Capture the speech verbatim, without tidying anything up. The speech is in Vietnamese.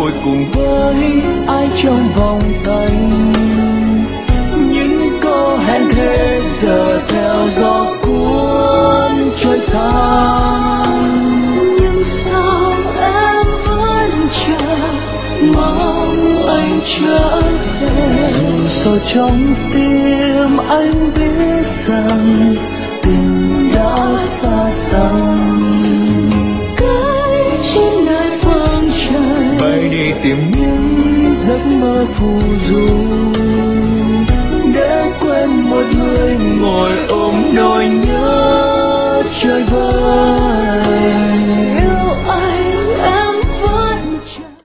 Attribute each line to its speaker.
Speaker 1: ngồi cùng với ai trong vòng tay. Những câu hẹn thề giờ theo gió cuốn trôi xa.
Speaker 2: Nhưng sao em vẫn chờ mong anh trở về?
Speaker 1: Dù sâu trong tim anh biết rằng tình đã xa xăm.
Speaker 2: Cách trên nơi phương trời
Speaker 1: bay đi tìm những giấc mơ phù du.